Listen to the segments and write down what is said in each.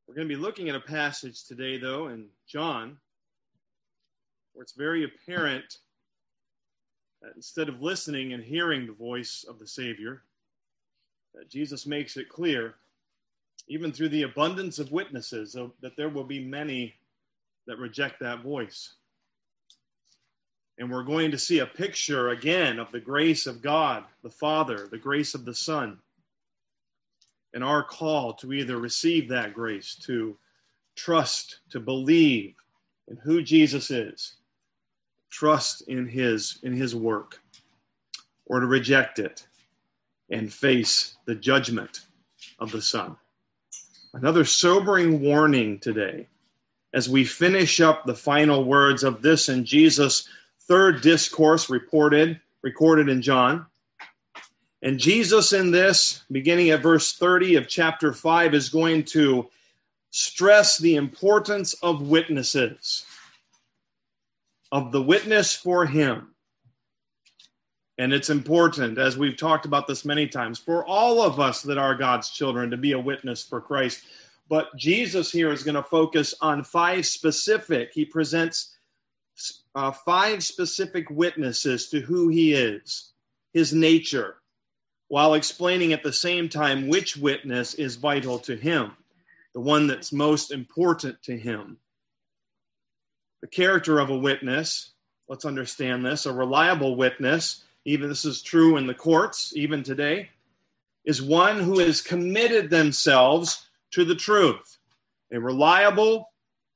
We're going to be looking at a passage today, though, in John, where it's very apparent that instead of listening and hearing the voice of the Savior, that Jesus makes it clear, even through the abundance of witnesses, that there will be many that reject that voice. And we're going to see a picture again of the grace of God, the Father, the grace of the Son, and our call to either receive that grace, to trust, to believe in who Jesus is, trust in his work, or to reject it and face the judgment of the Son. Another sobering warning today as we finish up the final words of this in Jesus' third discourse recorded in John. And Jesus in this, beginning at verse 30 of chapter 5, is going to stress the importance of witnesses, of the witness for him. And it's important, as we've talked about this many times, for all of us that are God's children to be a witness for Christ. But Jesus here is going to focus on he presents 5 specific witnesses to who he is, his nature, while explaining at the same time which witness is vital to him, the one that's most important to him. The character of a witness, let's understand this, a reliable witness, even this is true in the courts, even today, is one who has committed themselves to the truth. A reliable,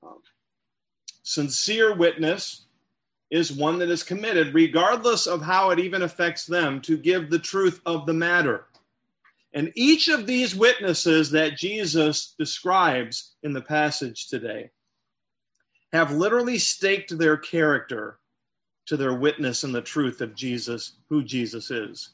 sincere witness is one that is committed, regardless of how it even affects them, to give the truth of the matter. And each of these witnesses that Jesus describes in the passage today have literally staked their character to their witness and the truth of Jesus, who Jesus is.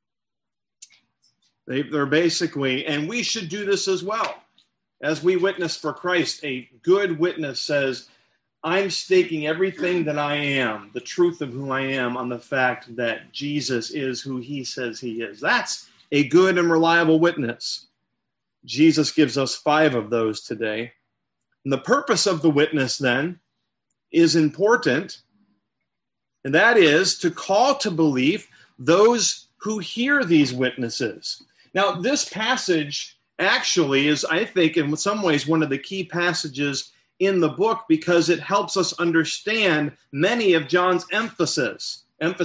They're basically, and we should do this as well. As we witness for Christ, a good witness says, I'm staking everything that I am, the truth of who I am, on the fact that Jesus is who he says he is. That's a good and reliable witness. Jesus gives us 5 of those today. And the purpose of the witness, then, is important, and that is to call to belief those who hear these witnesses. Now, this passage actually is, I think, in some ways, one of the key passages in the book because it helps us understand many of John's emphases.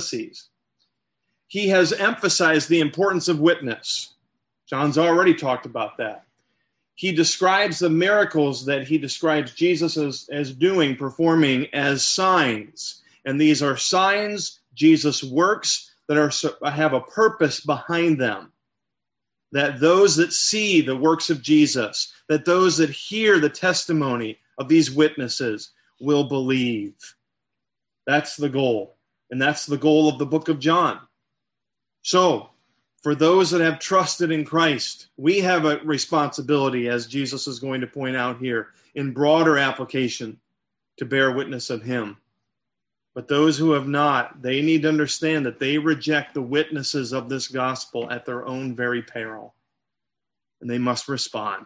He has emphasized the importance of witness. John's already talked about that. He describes the miracles that he describes Jesus as doing, performing as signs. And these are signs, Jesus' works that have a purpose behind them. That those that see the works of Jesus, that those that hear the testimony of these witnesses will believe. That's the goal. And that's the goal of the book of John. So, for those that have trusted in Christ, we have a responsibility, as Jesus is going to point out here, in broader application to bear witness of him. But those who have not, they need to understand that they reject the witnesses of this gospel at their own very peril. And they must respond.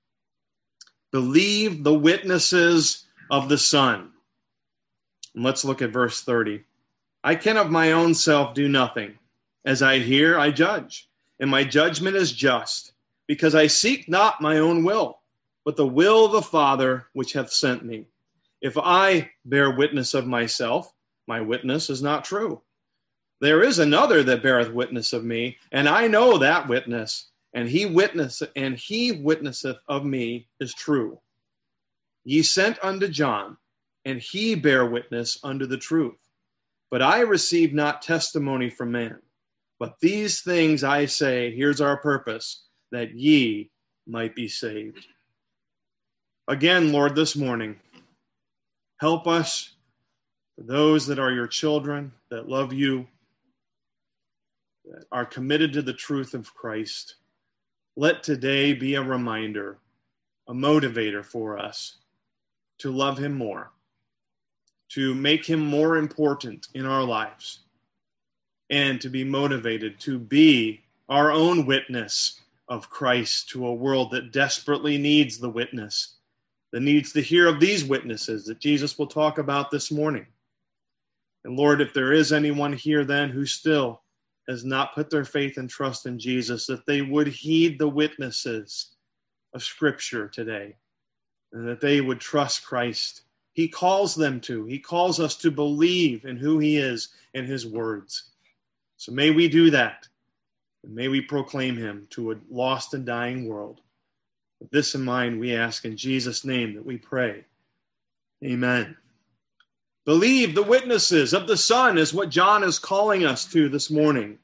Believe the witnesses of the Son. And let's look at verse 30. I can of my own self do nothing. As I hear, I judge. And my judgment is just, because I seek not my own will, but the will of the Father which hath sent me. If I bear witness of myself, my witness is not true. There is another that beareth witness of me, and I know that witness, and he witnesseth of me is true. Ye sent unto John, and he bare witness unto the truth. But I receive not testimony from man. But these things I say, here's our purpose, that ye might be saved. Again, Lord, this morning, help us, for those that are your children, that love you, that are committed to the truth of Christ. Let today be a reminder, a motivator for us to love him more, to make him more important in our lives, and to be motivated to be our own witness of Christ to a world that desperately needs the witness, that needs to hear of these witnesses that Jesus will talk about this morning. And Lord, if there is anyone here then who still has not put their faith and trust in Jesus, that they would heed the witnesses of Scripture today, and that they would trust Christ. He calls them to. He calls us to believe in who he is and his words. So may we do that, and may we proclaim him to a lost and dying world. With this in mind, we ask in Jesus' name that we pray. Amen. Believe the witnesses of the Son is what John is calling us to this morning.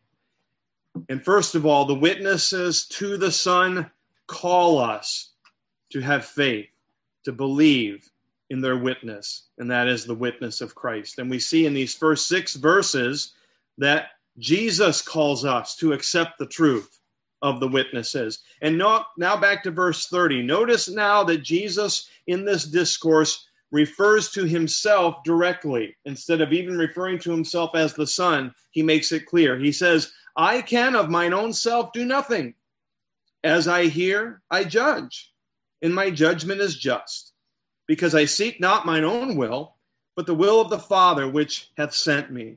And first of all, the witnesses to the Son call us to have faith, to believe in their witness, and that is the witness of Christ. And we see in these first 6 verses that Jesus calls us to accept the truth of the witnesses. And now back to verse 30. Notice now that Jesus in this discourse refers to himself directly. Instead of even referring to himself as the Son, he makes it clear. He says, I can of mine own self do nothing. As I hear, I judge, and my judgment is just, because I seek not mine own will, but the will of the Father which hath sent me.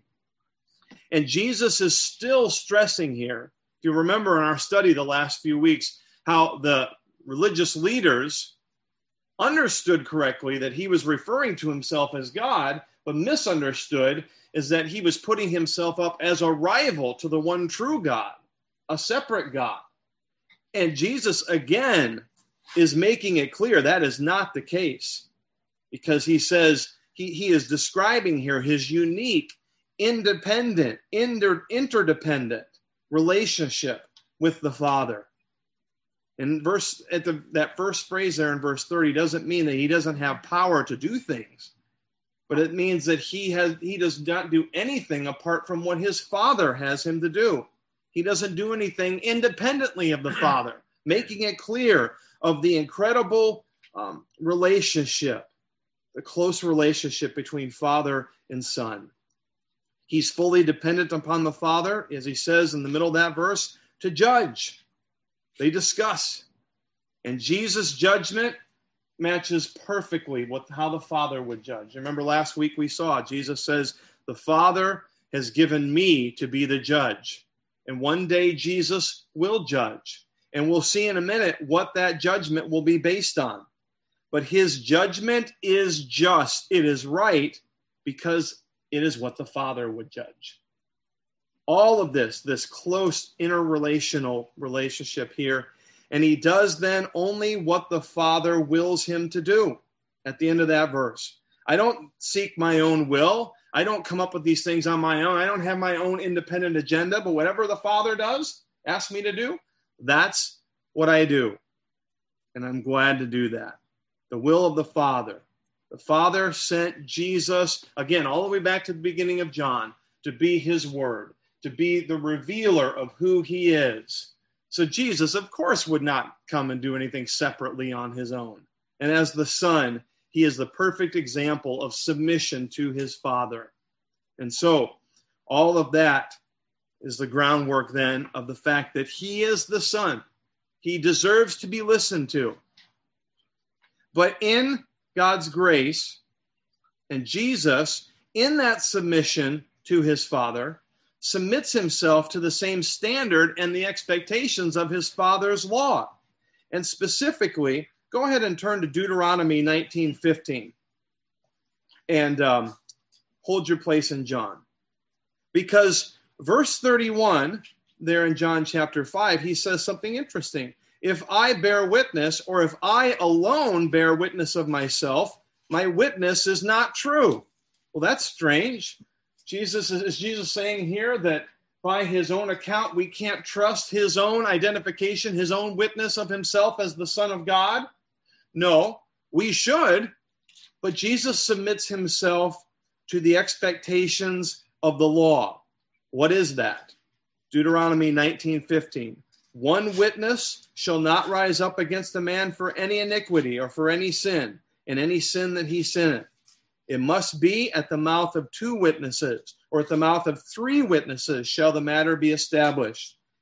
And Jesus is still stressing here. If you remember in our study the last few weeks, how the religious leaders understood correctly that he was referring to himself as God, but misunderstood is that he was putting himself up as a rival to the one true God, a separate God. And Jesus, again, is making it clear that is not the case, because he says he is describing here his unique, independent, interdependent relationship with the Father. And that first phrase there in verse 30 doesn't mean that he doesn't have power to do things, but it means that he does not do anything apart from what his Father has him to do. He doesn't do anything independently of the Father, making it clear of the incredible relationship, the close relationship between Father and Son. He's fully dependent upon the Father, as he says in the middle of that verse, to judge. They discuss. And Jesus' judgment matches perfectly with how the Father would judge. Remember last week we saw Jesus says, the Father has given me to be the judge. And one day Jesus will judge. And we'll see in a minute what that judgment will be based on. But his judgment is just. It is right because it is what the Father would judge. All of this close interrelational relationship here. And he does then only what the Father wills him to do at the end of that verse. I don't seek my own will. I don't come up with these things on my own. I don't have my own independent agenda, but whatever the Father does, asks me to do, that's what I do. And I'm glad to do that. The will of the Father. The Father sent Jesus, again, all the way back to the beginning of John, to be his word, to be the revealer of who he is. So Jesus, of course, would not come and do anything separately on his own. And as the Son, he is the perfect example of submission to his Father. And so all of that is the groundwork then of the fact that he is the Son. He deserves to be listened to. But in God's grace, and Jesus, in that submission to his Father, submits himself to the same standard and the expectations of his Father's law. And specifically, go ahead and turn to Deuteronomy 19:15 and hold your place in John. Because verse 31 there in John chapter 5, he says something interesting. If I bear witness, or if I alone bear witness of myself, my witness is not true. Well, that's strange. Is Jesus saying here that by his own account, we can't trust his own identification, his own witness of himself as the Son of God? No, we should, but Jesus submits himself to the expectations of the law. What is that? Deuteronomy 19:15. One witness shall not rise up against a man for any iniquity or for any sin, and any sin that he sinneth. It must be at the mouth of 2 witnesses, or at the mouth of 3 witnesses shall the matter be established.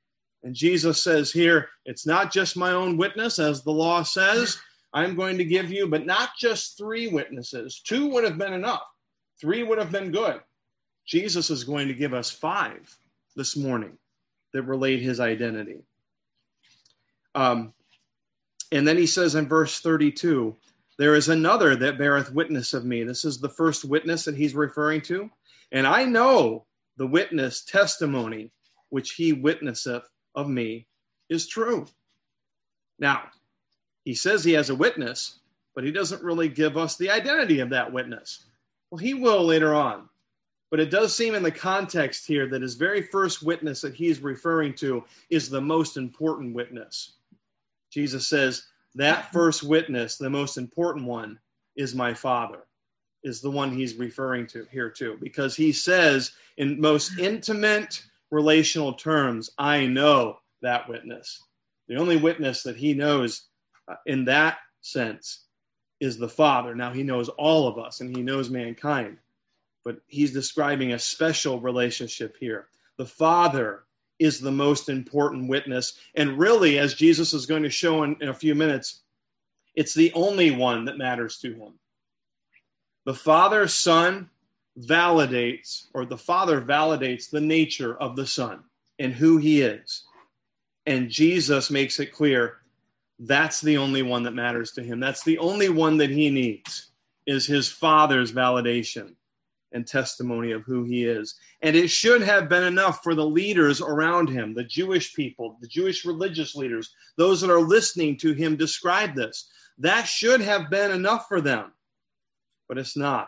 And Jesus says here, it's not just my own witness, as the law says, I'm going to give you, but not just 3 witnesses. 2 would have been enough. 3 would have been good. Jesus is going to give us 5 this morning that relate his identity. And then he says in verse 32, there is another that beareth witness of me. This is the first witness that he's referring to. And I know the witness testimony which he witnesseth of me is true. Now, he says he has a witness, but he doesn't really give us the identity of that witness. Well, he will later on. But it does seem in the context here that his very first witness that he's referring to is the most important witness. Jesus says, that first witness, the most important one, is my Father, is the one he's referring to here too. Because he says in most intimate relational terms, I know that witness. The only witness that he knows in that sense is the Father. Now he knows all of us and he knows mankind, but he's describing a special relationship here. The Father is the most important witness. And really, as Jesus is going to show in a few minutes, it's the only one that matters to him. The Father, Son validates, or the Father validates the nature of the Son and who he is. And Jesus makes it clear that's the only one that matters to him. That's the only one that he needs, is his Father's validation and testimony of who he is. And it should have been enough for the leaders around him, the Jewish people, the Jewish religious leaders, those that are listening to him describe this. That should have been enough for them, but it's not.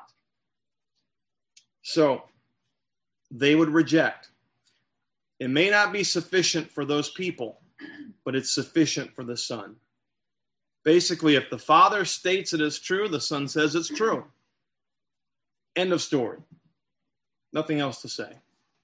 So they would reject. It may not be sufficient for those people, but it's sufficient for the Son. Basically, if the Father states it is true, the Son says it's true. End of story. Nothing else to say.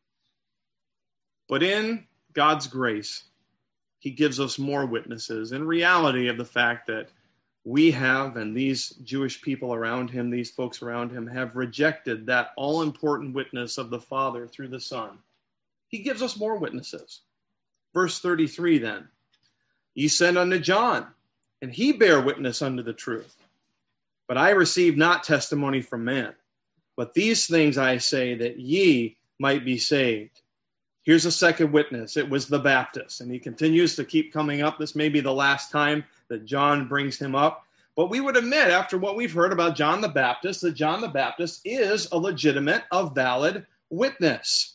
But in God's grace, he gives us more witnesses in reality of the fact that we have, and these Jewish people around him, these folks around him, have rejected that all-important witness of the Father through the Son. He gives us more witnesses. Verse 33 then, ye sent unto John, and he bare witness unto the truth. But I received not testimony from man. But these things I say, that ye might be saved. Here's a second witness. It was the Baptist. And he continues to keep coming up. This may be the last time that John brings him up. But we would admit, after what we've heard about John the Baptist, that John the Baptist is a legitimate, a valid witness.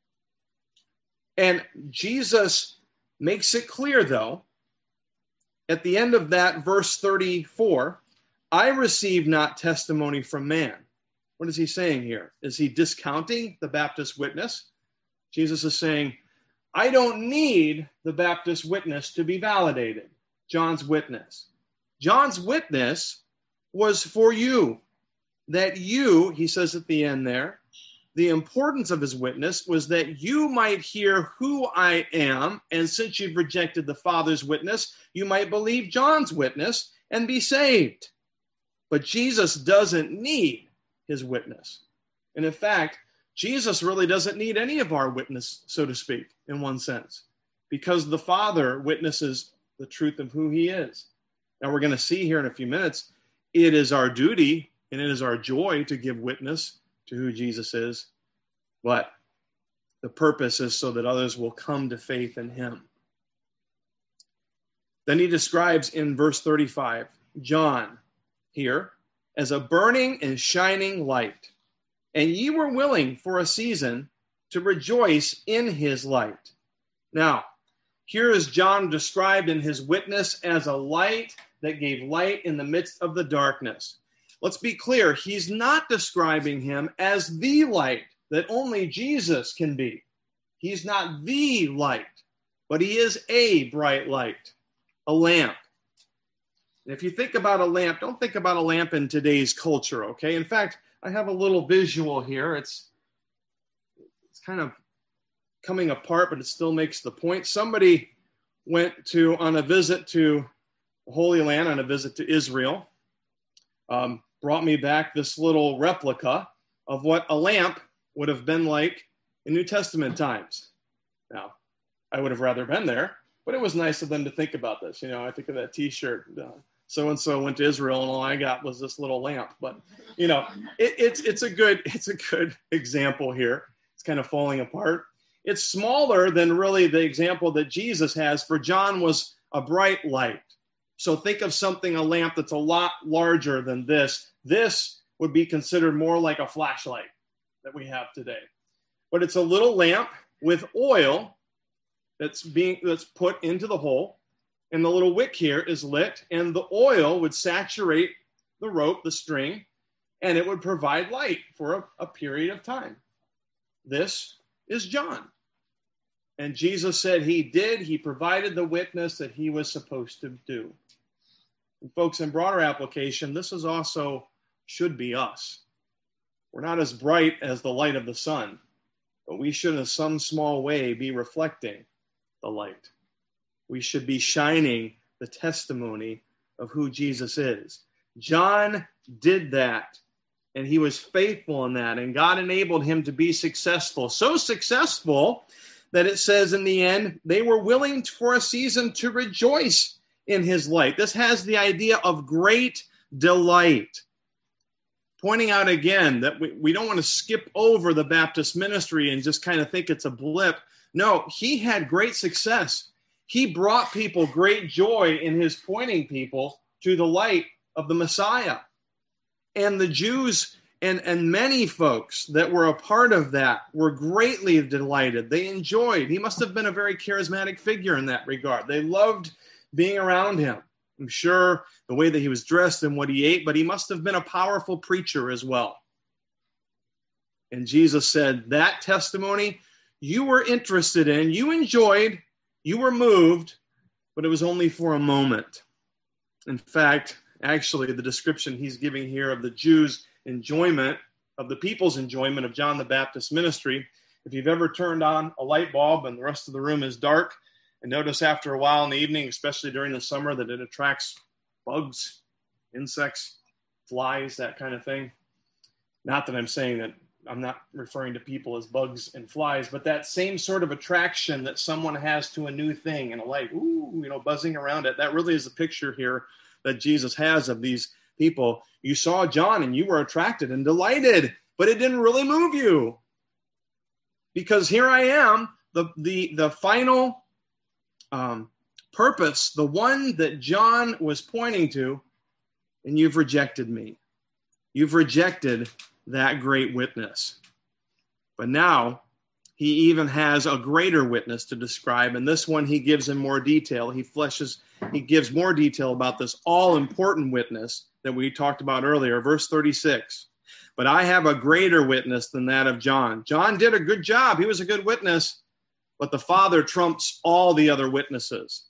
And Jesus makes it clear, though, at the end of that verse 34, I receive not testimony from man. What is he saying here? Is he discounting the Baptist witness? Jesus is saying, I don't need the Baptist witness to be validated. John's witness. John's witness was for you. That you, he says at the end there, the importance of his witness was that you might hear who I am, and since you've rejected the Father's witness, you might believe John's witness and be saved. But Jesus doesn't need his witness. And in fact, Jesus really doesn't need any of our witness, so to speak, in one sense, because the Father witnesses the truth of who he is. Now we're going to see here in a few minutes, it is our duty and it is our joy to give witness to who Jesus is, but the purpose is so that others will come to faith in him. Then he describes in verse 35, John here, as a burning and shining light. And ye were willing for a season to rejoice in his light. Now, here is John described in his witness as a light that gave light in the midst of the darkness. Let's be clear, he's not describing him as the light that only Jesus can be. He's not the light, but he is a bright light, a lamp. And if you think about a lamp, don't think about a lamp in today's culture, okay? In fact, I have a little visual here. It's kind of coming apart, but it still makes the point. Somebody went on a visit to the Holy Land, on a visit to Israel, brought me back this little replica of what a lamp would have been like in New Testament times. Now, I would have rather been there, but it was nice of them to think about this. I think of that T-shirt, so-and-so went to Israel and all I got was this little lamp. But, it's a good example here. It's kind of falling apart. It's smaller than really the example that Jesus has. For John was a bright light. So think of a lamp that's a lot larger than this. This would be considered more like a flashlight that we have today. But it's a little lamp with oil that's put into the hole, and the little wick here is lit, and the oil would saturate the rope, the string, and it would provide light for a period of time. This is John. And Jesus said he provided the witness that he was supposed to do. And folks, in broader application, this is also should be us. We're not as bright as the light of the sun, but we should in some small way be reflecting the light. We should be shining the testimony of who Jesus is. John did that, and he was faithful in that, and God enabled him to be successful. So successful that it says in the end, they were willing for a season to rejoice in his light. This has the idea of great delight. Pointing out again that we don't want to skip over the Baptist ministry and just kind of think it's a blip. No, he had great success. He brought people great joy in his pointing people to the light of the Messiah. And the Jews and many folks that were a part of that were greatly delighted. They enjoyed. He must have been a very charismatic figure in that regard. They loved being around him. I'm sure the way that he was dressed and what he ate, but he must have been a powerful preacher as well. And Jesus said, that testimony you were interested in, you enjoyed, you were moved, but it was only for a moment. In fact, actually, the description he's giving here of the Jews' enjoyment, of the people's enjoyment of John the Baptist's ministry, if you've ever turned on a light bulb and the rest of the room is dark, and notice after a while in the evening, especially during the summer, that it attracts bugs, insects, flies, that kind of thing. Not that I'm saying that I'm not referring to people as bugs and flies, but that same sort of attraction that someone has to a new thing and a light, buzzing around it. That really is a picture here that Jesus has of these people. You saw John and you were attracted and delighted, but it didn't really move you. Because here I am, the final purpose, the one that John was pointing to, and you've rejected me. You've rejected that great witness. But now he even has a greater witness to describe, and this one he gives in more detail. He gives more detail about this all-important witness that we talked about earlier, verse 36. But I have a greater witness than that of John. John did a good job. He was a good witness, but the Father trumps all the other witnesses.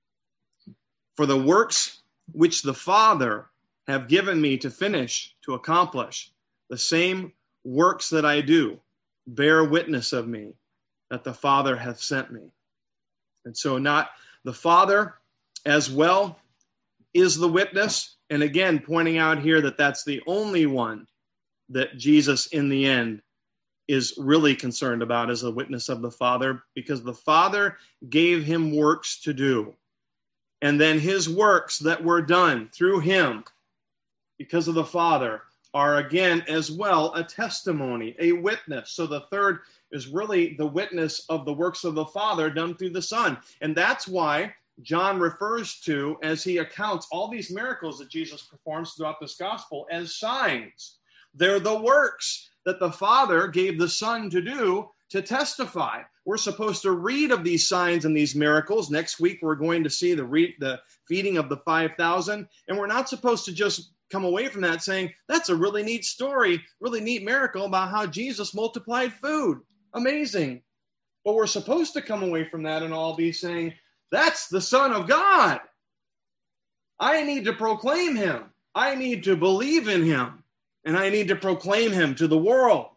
For the works which the Father have given me to finish, to accomplish, the same works that I do bear witness of me, that the Father hath sent me. And so not the Father as well is the witness. And again, pointing out here that that's the only one that Jesus in the end is really concerned about as a witness of the Father, because the Father gave him works to do. And then his works that were done through him because of the Father are again as well a testimony, a witness. So the third is really the witness of the works of the Father done through the Son. And that's why John refers to, as he accounts all these miracles that Jesus performs throughout this gospel, as signs. They're the works that the Father gave the Son to do to testify. We're supposed to read of these signs and these miracles. Next week, we're going to see the feeding of the 5,000. And we're not supposed to just come away from that saying, that's a really neat story, really neat miracle about how Jesus multiplied food. Amazing. But we're supposed to come away from that and all be saying, that's the Son of God. I need to proclaim him. I need to believe in him. And I need to proclaim him to the world.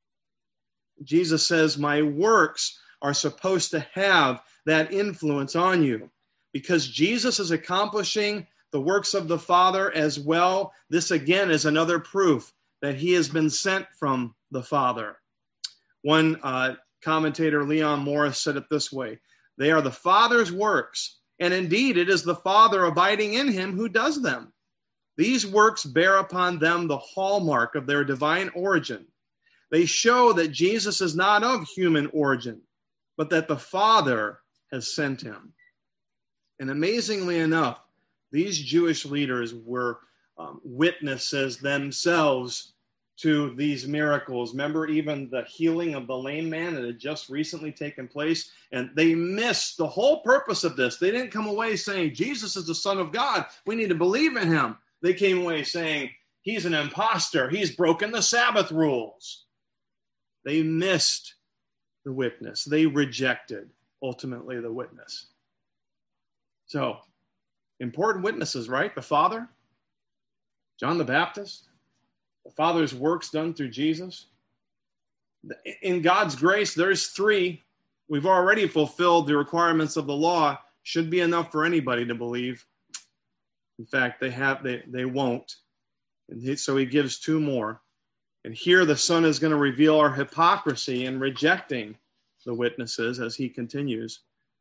Jesus says, my works are supposed to have that influence on you. Because Jesus is accomplishing the works of the Father as well. This again is another proof that he has been sent from the Father. One commentator, Leon Morris, said it this way: They are the Father's works, and indeed it is the Father abiding in him who does them. These works bear upon them the hallmark of their divine origin. They show that Jesus is not of human origin, but that the Father has sent him. And amazingly enough, these Jewish leaders were witnesses themselves to these miracles. Remember even the healing of the lame man that had just recently taken place? And they missed the whole purpose of this. They didn't come away saying, Jesus is the Son of God. We need to believe in him. They came away saying, he's an imposter. He's broken the Sabbath rules. They missed the witness. They rejected, ultimately, the witness. So, important witnesses, right? The Father, John the Baptist, the Father's works done through Jesus. In God's grace, there's three. We've already fulfilled the requirements of the law. Should be enough for anybody to believe. In fact, they won't. And so he gives two more. And here the Son is going to reveal our hypocrisy in rejecting the witnesses as he continues.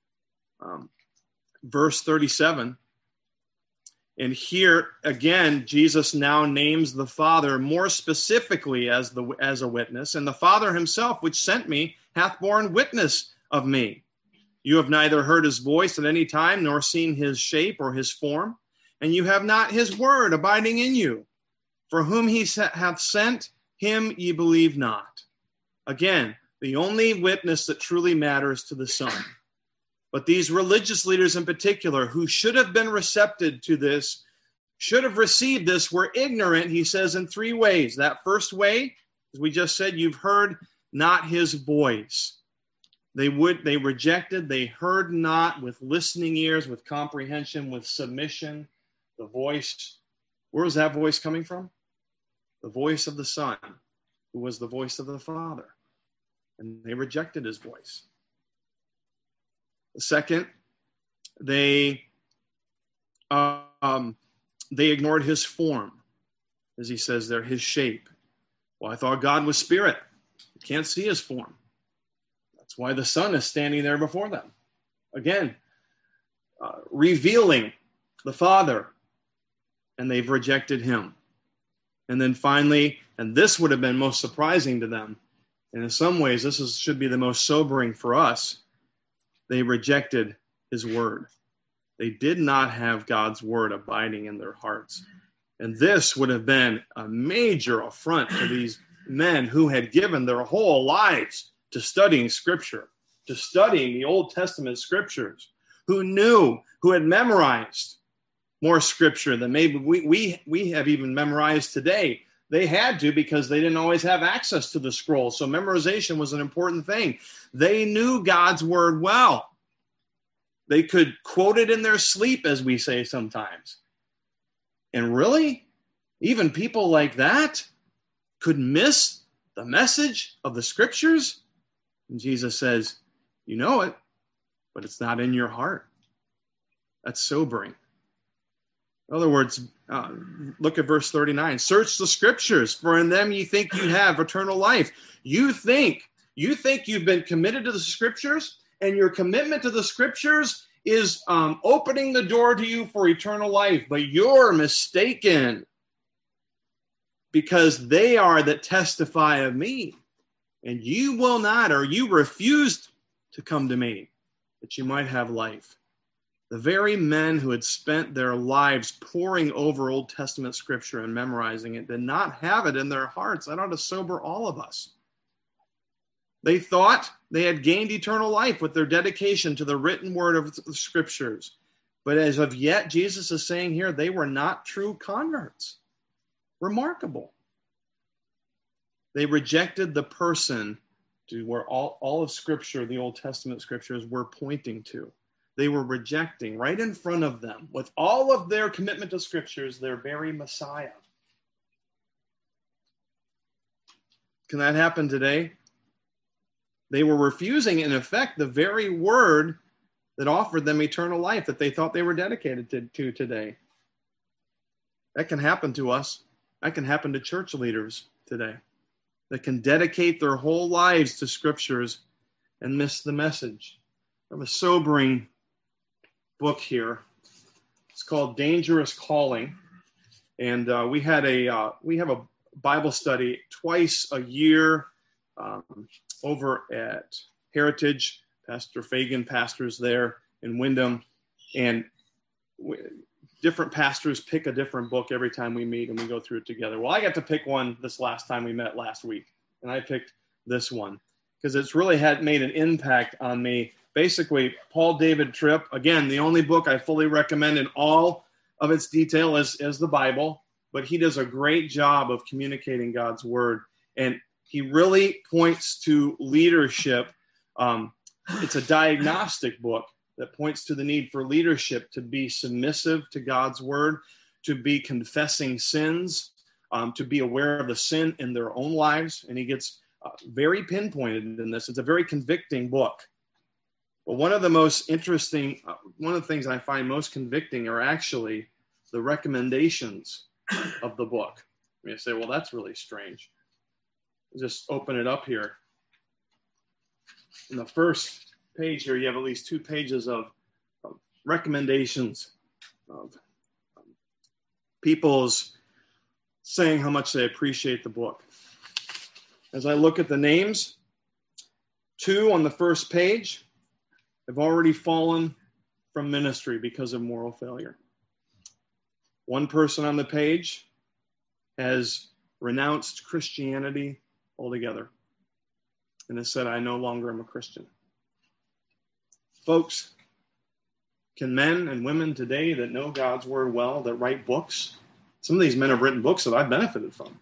Verse 37. And here, again, Jesus now names the Father more specifically as a witness. And the Father himself, which sent me, hath borne witness of me. You have neither heard his voice at any time, nor seen his shape or his form. And you have not his word abiding in you. For whom he hath sent, him ye believe not. Again, the only witness that truly matters to the Son. But these religious leaders in particular, who should have been receptive to this, should have received this, were ignorant, he says, in three ways. That first way, as we just said, you've heard not his voice. They rejected, they heard not with listening ears, with comprehension, with submission. The voice, where was that voice coming from? The voice of the Son, who was the voice of the Father. And they rejected his voice. The second, they ignored his form, as he says there, his shape. Well, I thought God was spirit. You can't see his form. That's why the Son is standing there before them. Again, revealing the Father, and they've rejected him. And then finally, and this would have been most surprising to them, and in some ways this should be the most sobering for us, they rejected his word. They did not have God's word abiding in their hearts. And this would have been a major affront to these men who had given their whole lives to studying Scripture, to studying the Old Testament Scriptures, who had memorized more Scripture than maybe we have even memorized today. They had to because they didn't always have access to the scroll. So memorization was an important thing. They knew God's word well. They could quote it in their sleep, as we say sometimes. And really, even people like that could miss the message of the Scriptures? And Jesus says, you know it, but it's not in your heart. That's sobering. In other words, look at verse 39. Search the Scriptures, for in them ye think you have eternal life. You think you've been committed to the Scriptures, and your commitment to the Scriptures is opening the door to you for eternal life. But you're mistaken, because they are that testify of me. And you will not, or you refused to come to me, that you might have life. The very men who had spent their lives poring over Old Testament Scripture and memorizing it did not have it in their hearts. That ought to sober all of us. They thought they had gained eternal life with their dedication to the written word of the Scriptures. But as of yet, Jesus is saying here, they were not true converts. Remarkable. They rejected the person to where all of Scripture, the Old Testament Scriptures, were pointing to. They were rejecting right in front of them, with all of their commitment to Scriptures, their very Messiah. Can that happen today? They were refusing, in effect, the very word that offered them eternal life that they thought they were dedicated to today. That can happen to us. That can happen to church leaders today, that can dedicate their whole lives to Scriptures and miss the message. I have a sobering book here. It's called Dangerous Calling. And we have a Bible study twice a year over at Heritage. Pastor Fagan pastors there in Wyndham. And different pastors pick a different book every time we meet and we go through it together. Well, I got to pick one this last time we met last week, and I picked this one because it's really made an impact on me. Basically, Paul David Tripp, again, the only book I fully recommend in all of its detail is the Bible, but he does a great job of communicating God's word, and he really points to leadership. It's a diagnostic book that points to the need for leadership to be submissive to God's word, to be confessing sins, to be aware of the sin in their own lives. And he gets very pinpointed in this. It's a very convicting book. But one of the things I find most convicting are actually the recommendations of the book. You say, well, that's really strange. Just open it up here. In the first page here, you have at least 2 pages of recommendations of people's saying how much they appreciate the book. As I look at the names, 2 on the first page have already fallen from ministry because of moral failure. 1 person on the page has renounced Christianity altogether and has said, I no longer am a Christian. Folks, can men and women today that know God's word well, that write books, some of these men have written books that I've benefited from,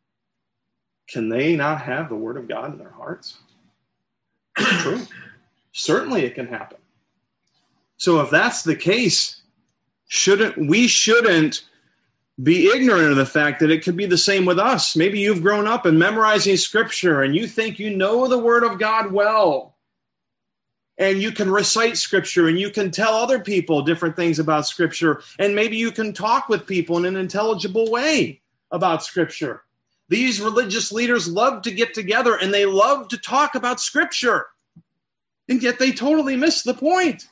can they not have the word of God in their hearts? It's true. Certainly it can happen. So if that's the case, we shouldn't be ignorant of the fact that it could be the same with us. Maybe you've grown up in memorizing scripture and you think you know the word of God well. And you can recite scripture and you can tell other people different things about scripture. And maybe you can talk with people in an intelligible way about scripture. These religious leaders love to get together and they love to talk about scripture. And yet they totally miss the point.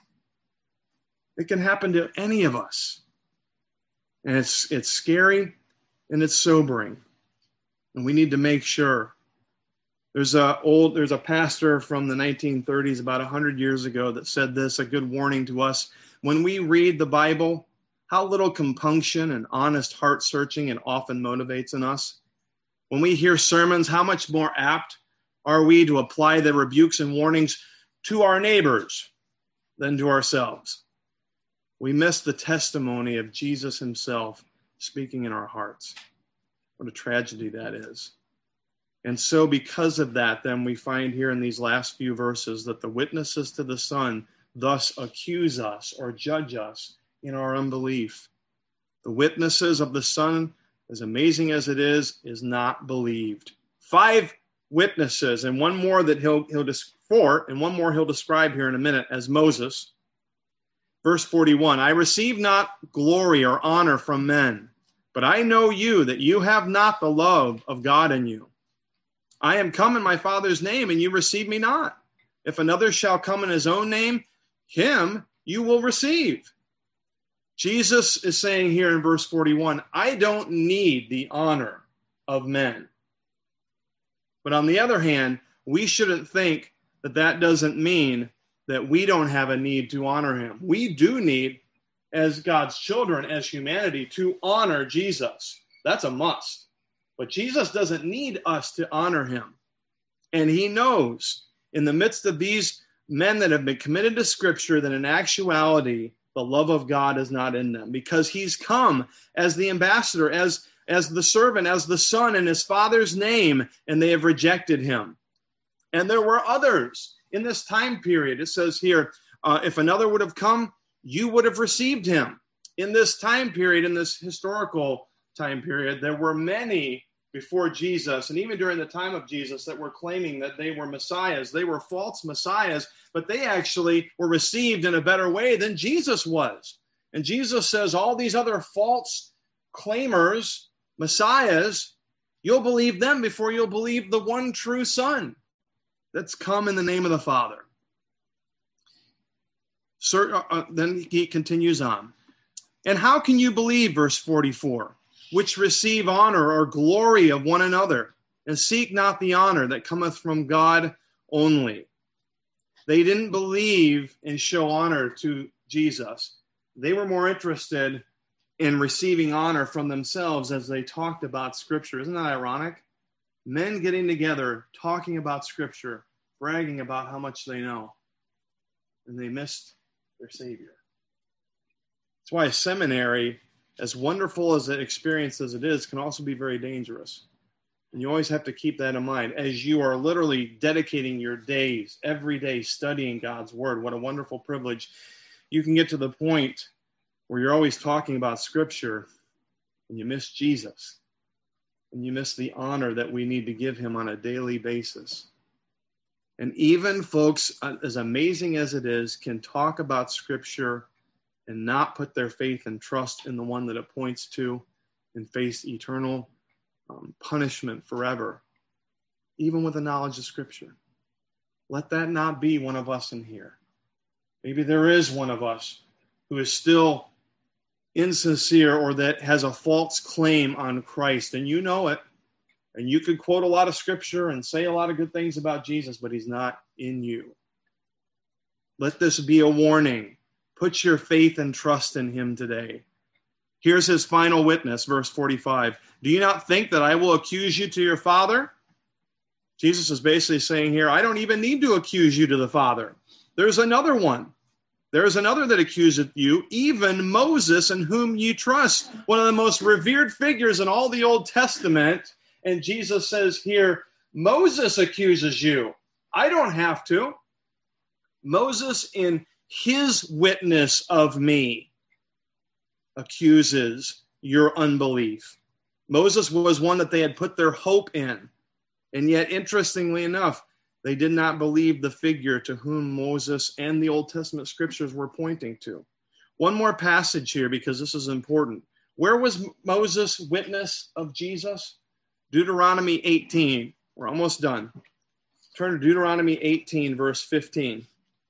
It can happen to any of us. And it's scary and it's sobering. And we need to make sure. There's a pastor from the 1930s, about 100 years ago, that said this, a good warning to us. When we read the Bible, how little compunction and honest heart searching it often motivates in us. When we hear sermons, how much more apt are we to apply the rebukes and warnings to our neighbors than to ourselves? We miss the testimony of Jesus himself speaking in our hearts. What a tragedy that is. And so because of that, then we find here in these last few verses that the witnesses to the Son thus accuse us or judge us in our unbelief. The witnesses of the Son, as amazing as it is not believed. 5 witnesses, and one more that he'll describe here in a minute as Moses. Verse 41, I receive not glory or honor from men, but I know you, that you have not the love of God in you. I am come in my Father's name, and you receive me not. If another shall come in his own name, him you will receive. Jesus is saying here in verse 41, I don't need the honor of men. But on the other hand, we shouldn't think that doesn't mean that we don't have a need to honor him. We do need, as God's children, as humanity, to honor Jesus. That's a must. But Jesus doesn't need us to honor him. And he knows in the midst of these men that have been committed to Scripture that in actuality, the love of God is not in them, because he's come as the ambassador, as the servant, as the son in his Father's name, and they have rejected him. And there were others in this time period. It says here, if another would have come, you would have received him. In this time period, in this historical time period, there were many before Jesus, and even during the time of Jesus, that were claiming that they were messiahs. They were false messiahs, but they actually were received in a better way than Jesus was. And Jesus says all these other false claimers, messiahs, you'll believe them before you'll believe the one true Son that's come in the name of the Father. Then he continues on. And how can you believe, verse 44, which receive honor or glory of one another, and seek not the honor that cometh from God only? They didn't believe and show honor to Jesus. They were more interested in receiving honor from themselves as they talked about Scripture. Isn't that ironic? Men getting together, talking about Scripture, bragging about how much they know, and they missed their Savior. That's why a seminary, as wonderful as an experience as it is, can also be very dangerous. And you always have to keep that in mind as you are literally dedicating your days, every day, studying God's Word. What a wonderful privilege. You can get to the point where you're always talking about Scripture and you miss Jesus. And you miss the honor that we need to give him on a daily basis. And even folks, as amazing as it is, can talk about Scripture and not put their faith and trust in the one that it points to and face eternal punishment forever, even with the knowledge of Scripture. Let that not be one of us in here. Maybe there is one of us who is still insincere or that has a false claim on Christ, and you know it, and you could quote a lot of Scripture and say a lot of good things about Jesus, but he's not in you. Let this be a warning. Put your faith and trust in him today. Here's his final witness, verse 45. Do you not think that I will accuse you to your Father? Jesus is basically saying here, I don't even need to accuse you to the Father. There's another one. There is another that accuseth you, even Moses, in whom ye trust, one of the most revered figures in all the Old Testament. And Jesus says here, Moses accuses you. I don't have to. Moses, in his witness of me, accuses your unbelief. Moses was one that they had put their hope in. And yet, interestingly enough, they did not believe the figure to whom Moses and the Old Testament scriptures were pointing to. One more passage here, because this is important. Where was Moses' witness of Jesus? Deuteronomy 18. We're almost done. Turn to Deuteronomy 18, verse 15.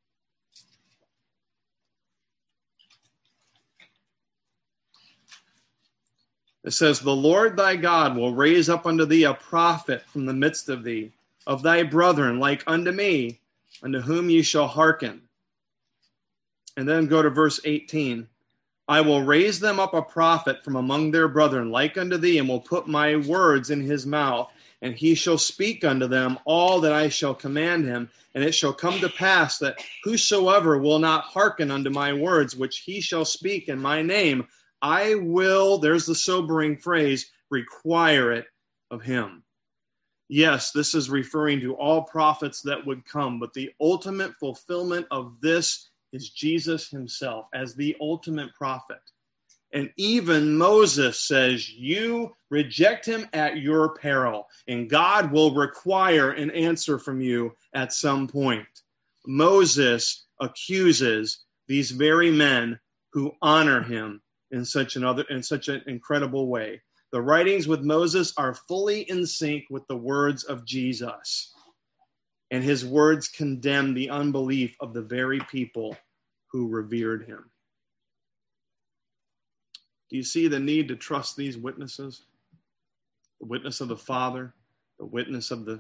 It says, the Lord thy God will raise up unto thee a prophet from the midst of thee, of thy brethren, like unto me, unto whom ye shall hearken. And then go to verse 18. I will raise them up a prophet from among their brethren, like unto thee, and will put my words in his mouth, and he shall speak unto them all that I shall command him. And it shall come to pass that whosoever will not hearken unto my words, which he shall speak in my name, I will, there's the sobering phrase, require it of him. Yes, this is referring to all prophets that would come, but the ultimate fulfillment of this is Jesus himself as the ultimate prophet. And even Moses says, you reject him at your peril, and God will require an answer from you at some point. Moses accuses these very men who honor him in such an incredible way. The writings with Moses are fully in sync with the words of Jesus, and his words condemn the unbelief of the very people who revered him. Do you see the need to trust these witnesses? The witness of the Father, the witness of the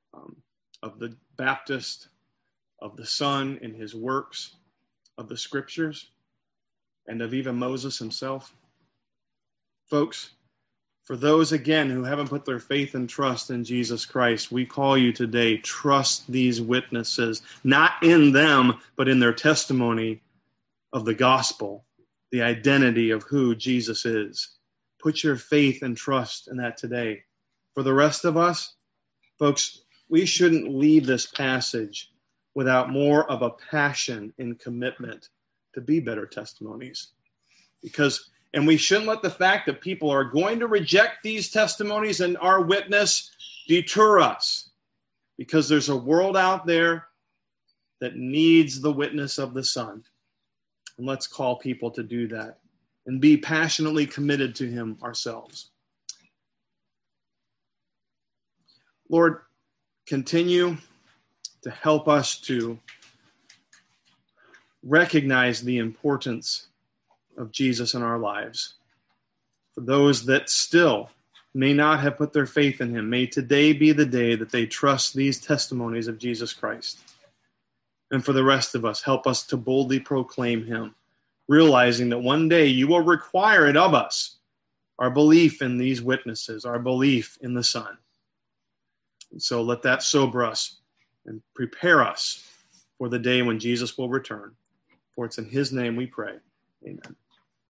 Baptist, of the Son in his works, of the Scriptures, and of even Moses himself? Folks, for those, again, who haven't put their faith and trust in Jesus Christ, we call you today, trust these witnesses, not in them, but in their testimony of the gospel, the identity of who Jesus is. Put your faith and trust in that today. For the rest of us, folks, we shouldn't leave this passage without more of a passion and commitment to be better testimonies. And we shouldn't let the fact that people are going to reject these testimonies and our witness deter us, because there's a world out there that needs the witness of the Son. And let's call people to do that and be passionately committed to him ourselves. Lord, continue to help us to recognize the importance of Jesus in our lives. For those that still may not have put their faith in him, may today be the day that they trust these testimonies of Jesus Christ. And for the rest of us, help us to boldly proclaim him, realizing that one day you will require it of us, our belief in these witnesses, our belief in the Son. And so let that sober us and prepare us for the day when Jesus will return. For it's in his name we pray. Amen.